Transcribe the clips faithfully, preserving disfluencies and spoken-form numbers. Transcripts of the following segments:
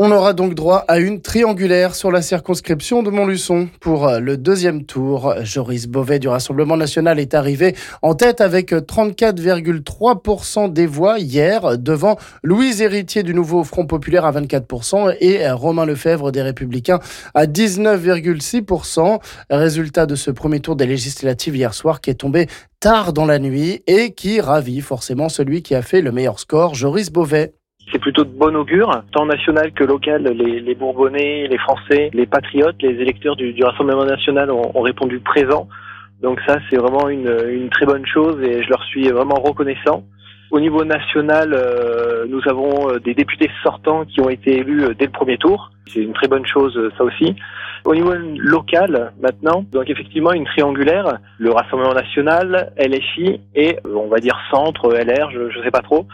On aura donc droit à une triangulaire sur la circonscription de Montluçon. Pour le deuxième tour, Joris Bové du Rassemblement national est arrivé en tête avec trente-quatre virgule trois pour cent des voix hier, devant Louise Héritier du Nouveau Front Populaire à vingt-quatre pour cent et Romain Lefebvre des Républicains à dix-neuf virgule six pour cent. Résultat de ce premier tour des législatives hier soir qui est tombé tard dans la nuit et qui ravit forcément celui qui a fait le meilleur score, Joris Bové. C'est plutôt de bon augure, tant national que local. Les, les Bourbonnais, les Français, les Patriotes, les électeurs du, du Rassemblement national ont, ont répondu présent. Donc ça, c'est vraiment une, une très bonne chose et je leur suis vraiment reconnaissant. Au niveau national, euh, nous avons des députés sortants qui ont été élus dès le premier tour. C'est une très bonne chose, ça aussi. Au niveau local, maintenant, donc effectivement une triangulaire, le Rassemblement national, L F I et, on va dire, centre, L R, je ne sais pas trop.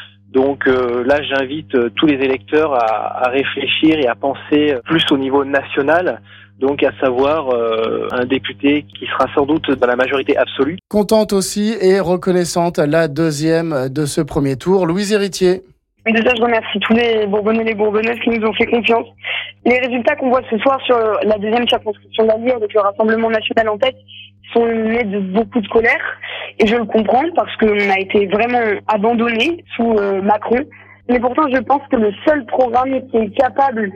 Donc euh, là, j'invite euh, tous les électeurs à, à réfléchir et à penser plus au niveau national, donc à savoir euh, un député qui sera sans doute dans la majorité absolue. Contente aussi et reconnaissante la deuxième de ce premier tour, Louise Héritier. Déjà, je remercie tous les Bourbonnais et les Bourbonnaises qui nous ont fait confiance. Les résultats qu'on voit ce soir sur la deuxième circonscription d'Allier avec le Rassemblement national en tête sont nés de beaucoup de colère. Et je le comprends parce qu'on a été vraiment abandonnés sous euh, Macron. Mais pourtant, je pense que le seul programme qui est capable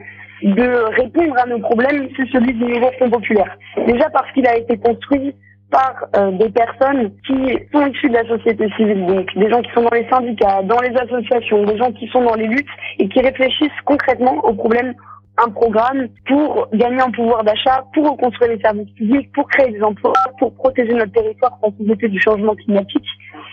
de répondre à nos problèmes, c'est celui du Nouveau Front Populaire. Déjà parce qu'il a été construit par euh, des personnes qui sont issues de la société civile, donc des gens qui sont dans les syndicats, dans les associations, des gens qui sont dans les luttes et qui réfléchissent concrètement aux problèmes. Un programme pour gagner en pouvoir d'achat, pour reconstruire les services publics, pour créer des emplois, pour protéger notre territoire face aux effets du changement climatique.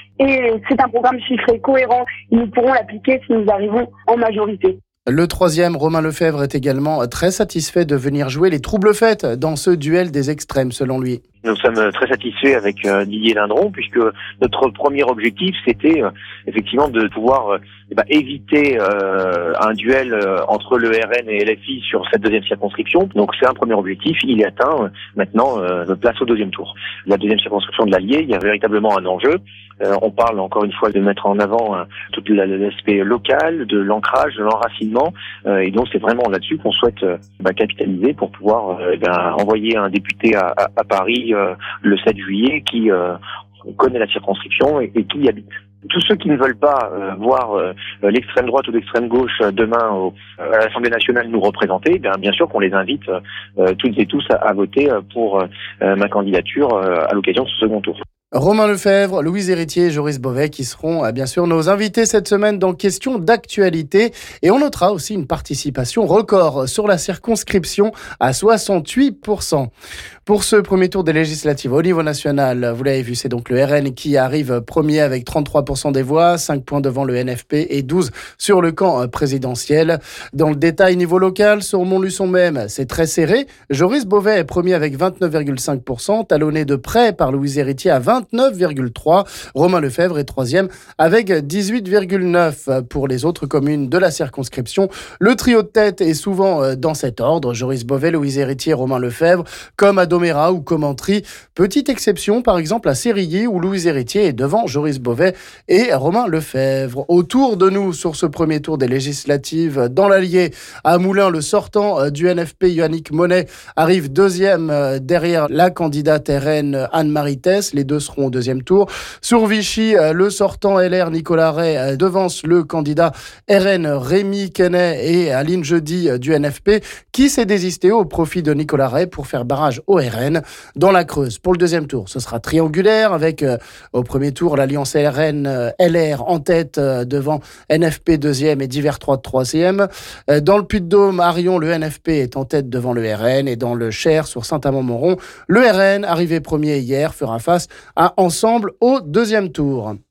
Et c'est un programme chiffré, cohérent. Et nous pourrons l'appliquer si nous arrivons en majorité. Le troisième, Romain Lefebvre, est également très satisfait de venir jouer les troubles faits dans ce duel des extrêmes, selon lui. Nous sommes très satisfaits avec euh, Didier Lindron, puisque notre premier objectif, c'était euh, effectivement de pouvoir euh, eh ben, éviter euh, un duel euh, entre le R N et L F I sur cette deuxième circonscription. Donc c'est un premier objectif, il est atteint. Euh, maintenant, euh, place au deuxième tour. La deuxième circonscription de l'Allier, il y a véritablement un enjeu. Euh, on parle encore une fois de mettre en avant euh, tout l'aspect local, de l'ancrage, de l'enracinement. Euh, et donc c'est vraiment là-dessus qu'on souhaite euh, bah, capitaliser pour pouvoir euh, bah, envoyer un député à, à, à Paris Euh, le sept juillet qui euh, connaît la circonscription et, et qui y habite. Tous ceux qui ne veulent pas euh, voir euh, l'extrême droite ou l'extrême gauche euh, demain au, à l'Assemblée nationale nous représenter, bien, bien sûr qu'on les invite euh, toutes et tous à, à voter pour euh, ma candidature euh, à l'occasion de ce second tour. Romain Lefebvre, Louise Héritier et Joris Bové qui seront bien sûr nos invités cette semaine dans Questions d'actualité. Et on notera aussi une participation record sur la circonscription à soixante-huit pour cent. Pour ce premier tour des législatives au niveau national, vous l'avez vu, c'est donc le R N qui arrive premier avec trente-trois pour cent des voix, cinq points devant le N F P et douze sur le camp présidentiel. Dans le détail niveau local, sur Montluçon même, c'est très serré. Joris Bové est premier avec vingt-neuf virgule cinq pour cent, talonné de près par Louise Héritier à vingt-neuf virgule trois pour cent. Romain Lefebvre est troisième avec dix-huit virgule neuf pour cent. Pour les autres communes de la circonscription, le trio de tête est souvent dans cet ordre. Joris Bové, Louise Héritier, Romain Lefebvre, comme à Domérat ou Commentry. Petite exception, par exemple, à Sérilly, où Louise Héritier est devant Joris Bové et Romain Lefebvre. Autour de nous, sur ce premier tour des législatives, dans l'Allier, à Moulins, le sortant du N F P, Yannick Monet, arrive deuxième derrière la candidate R N Anne-Marie Tess. Les deux seront au deuxième tour. Sur Vichy, le sortant L R Nicolas Ray devance le candidat R N Rémi Quesnay et Aline Jeudi du N F P, qui s'est désisté au profit de Nicolas Ray pour faire barrage au R N. Dans la Creuse, pour le deuxième tour, ce sera triangulaire avec euh, au premier tour l'alliance R N euh, L R en tête euh, devant N F P deuxième et Divers trois troisième. Euh, dans le Puy-de-Dôme, Arion, le N F P est en tête devant le R N, et dans le Cher, sur Saint-Amand-Montrond, le R N, arrivé premier hier, fera face à Ensemble au deuxième tour.